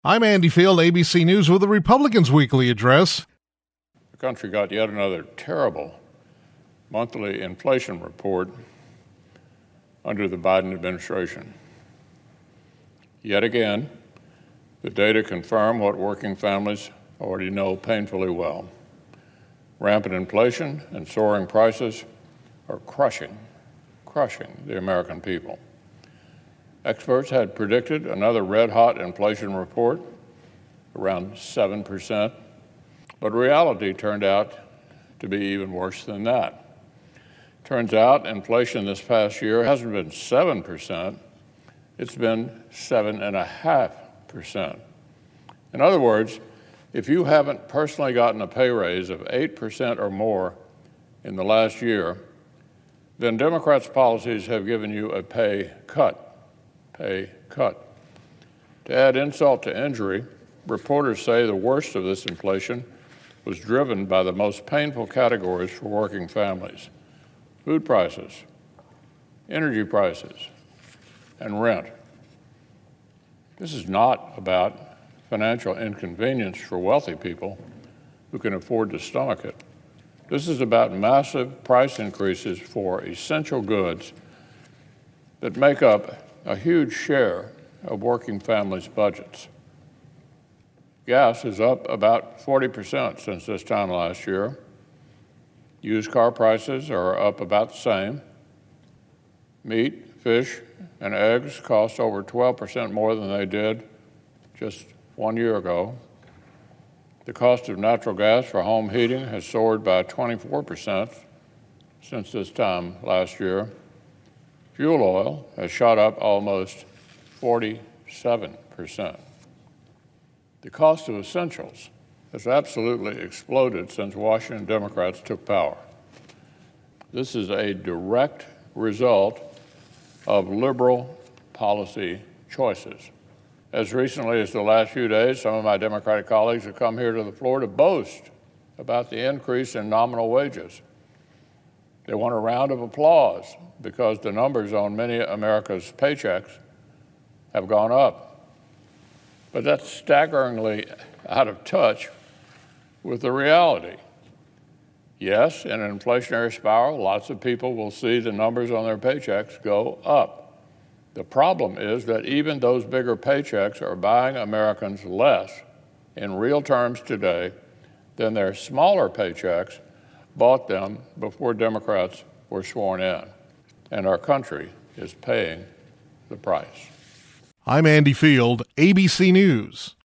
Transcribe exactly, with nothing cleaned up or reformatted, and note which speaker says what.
Speaker 1: I'm Andy Field, A B C News with the Republicans' Weekly Address.
Speaker 2: The country got yet another terrible monthly inflation report under the Biden administration. Yet again, the data confirm what working families already know painfully well. Rampant inflation and soaring prices are crushing, crushing the American people. Experts had predicted another red-hot inflation report, around seven percent, but reality turned out to be even worse than that. Turns out inflation this past year hasn't been seven percent, it's been seven point five percent. In other words, if you haven't personally gotten a pay raise of eight percent or more in the last year, then Democrats' policies have given you a pay cut. Pay cut. To add insult to injury, reporters say the worst of this inflation was driven by the most painful categories for working families: food prices, energy prices, and rent. This is not about financial inconvenience for wealthy people who can afford to stomach it. This is about massive price increases for essential goods that make up a huge share of working families' budgets. Gas is up about forty percent since this time last year. Used car prices are up about the same. Meat, fish, and eggs cost over twelve percent more than they did just one year ago. The cost of natural gas for home heating has soared by twenty-four percent since this time last year. Fuel oil has shot up almost forty-seven percent. The cost of essentials has absolutely exploded since Washington Democrats took power. This is a direct result of liberal policy choices. As recently as the last few days, some of my Democratic colleagues have come here to the floor to boast about the increase in nominal wages. They want a round of applause because the numbers on many America's paychecks have gone up. But that's staggeringly out of touch with the reality. Yes, in an inflationary spiral, lots of people will see the numbers on their paychecks go up. The problem is that even those bigger paychecks are buying Americans less in real terms today than their smaller paychecks bought them before Democrats were sworn in, and our country is paying the price.
Speaker 1: I'm Andy Field, A B C News.